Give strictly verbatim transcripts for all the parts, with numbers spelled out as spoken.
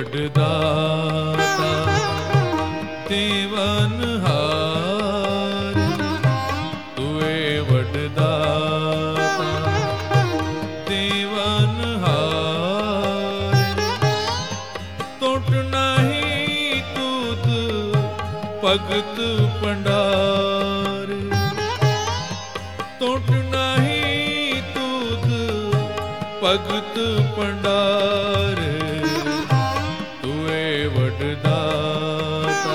वडदाता देवनहार, तुए वडदाता देवनहार। तोट नहीं तूत भगत पंडार, तोट नहीं तूत भगत पंडार। तुए वडदाता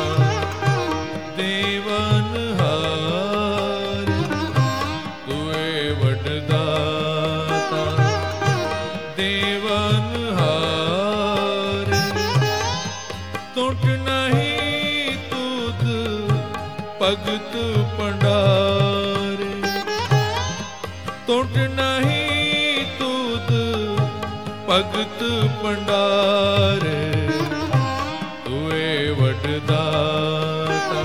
देवनहार, तुए वडदाता देवनहार। तोट नहीं तूत भगत पंडार, तोट नहीं तूत भगत पंडार। तुए वडदाता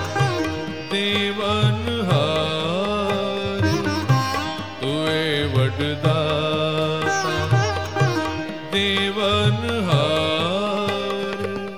देवनहार, तुए वडदाता देवनहार।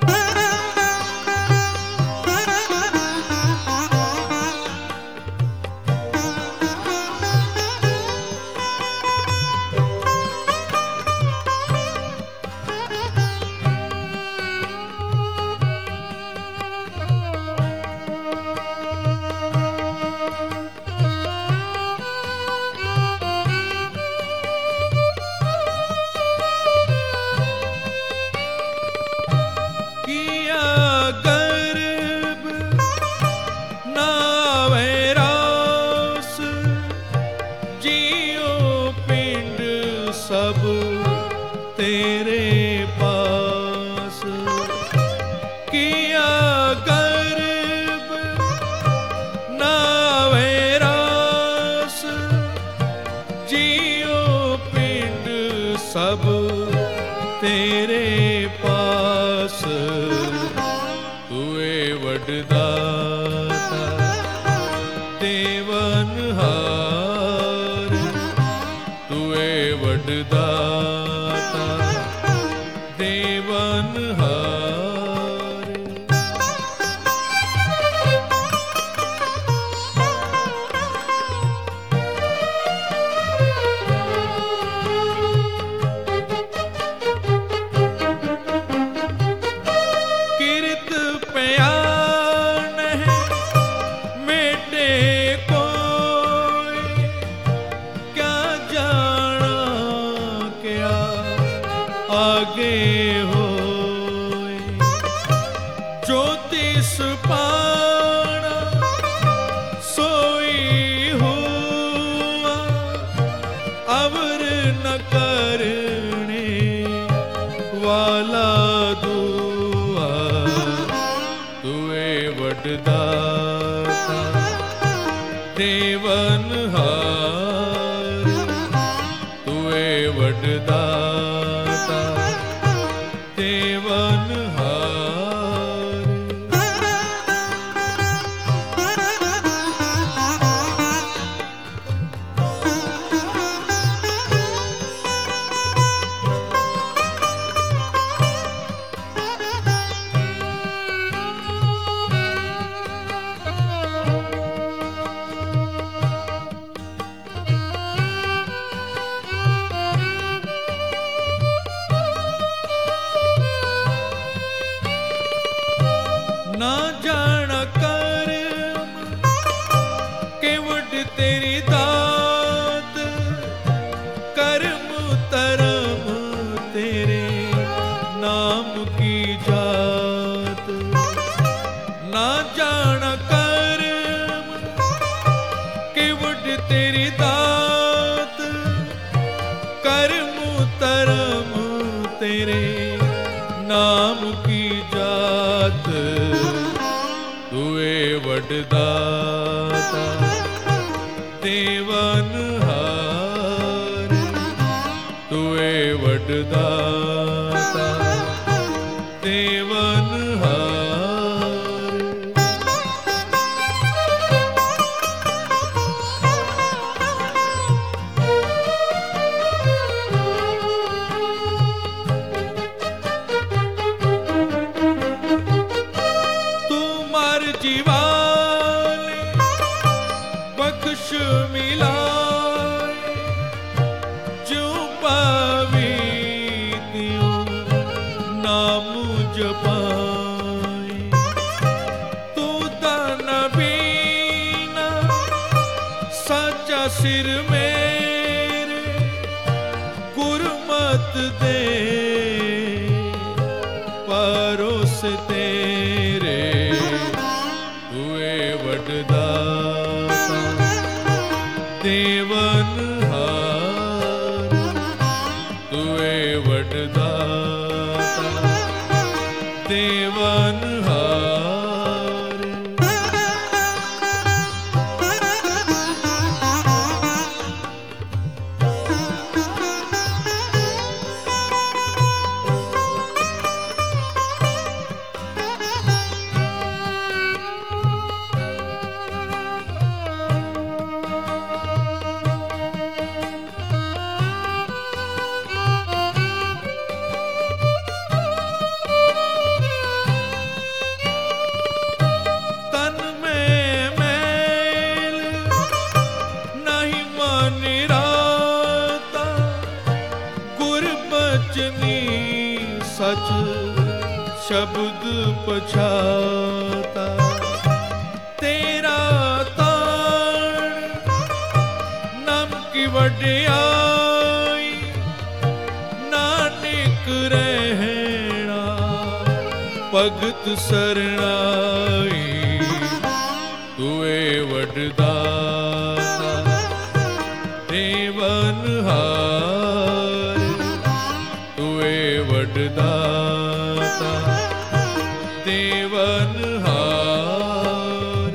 सब तेरे पास किया गर्भ नावे रास, जियो पिंड सब तेरे पास। तुए वडदाता देवनहार, तुए वडदाता देवनहार। किरत प्यान है मेटे कोई, क्या जाना क्या आगे होए। ज्योतिष पाना सोई हुआ, अवर न करने वाला दुआ। तुए वडदाता देवनहार, तुए वडदाता देवनहार। ना जाना कर्म केवट तेरी दात, कर्म तरम तेरे नाम की जात। ना जाना कर्म केवट तेरी दात, कर्म तरम तेरे नाम की जात। तुए वडदाता देवनहार, तुए वडदाता देवनहार। नाम जपाए। तू दान बीना साचा सिर मेरे गुरमत दे परोस तेरे तुए वडदाता देवन हार तुए वडदाता देवन हार। सच शब्द पछाता तेरा ताण नम की वड्याई नानक रहना भगत सरनाई तुए वडदाता देवन हार तुए वडदाता देवन हार।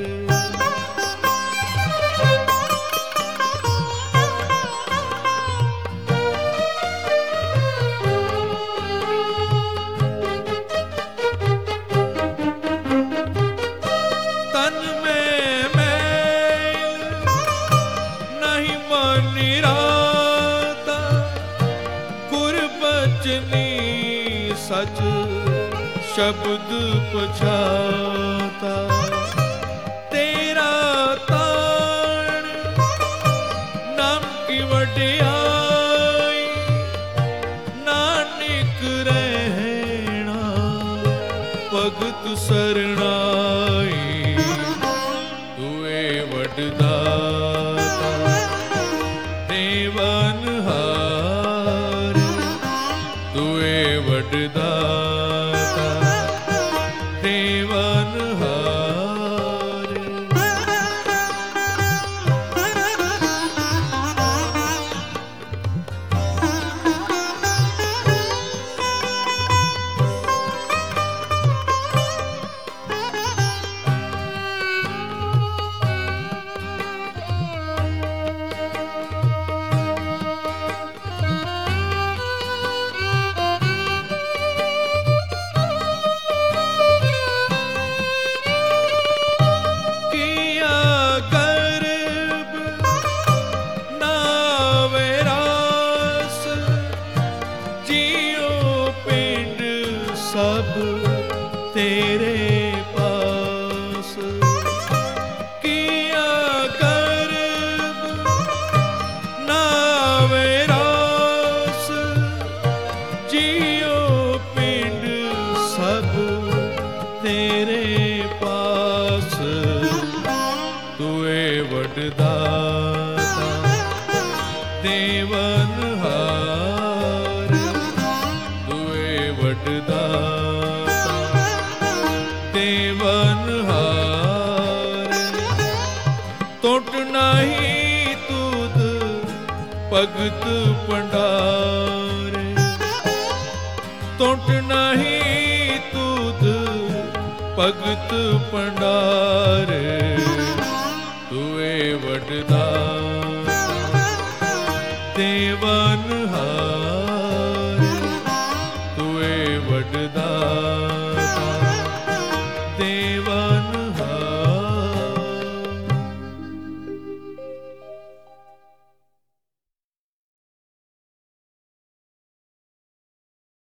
तन में मैल नहीं मानी राता गुरबचनी सच शब्द पछाता तेरा ताण नाम की वड्याई नानक रहना भगत सरनाई तुए वडदाता देवन हार तुए वडदाता देवन हार। सब तेरे पास किया गर्व नावे रास जियो पिंड सब तेरे पास तुए वडदाता देवन हार तुए वडदाता देवन हार। टुट नहीं तुद भगत पंडारे टुट नहीं तुद भगत पंडारे तुए वडदाता देवन हार तुए वडदाता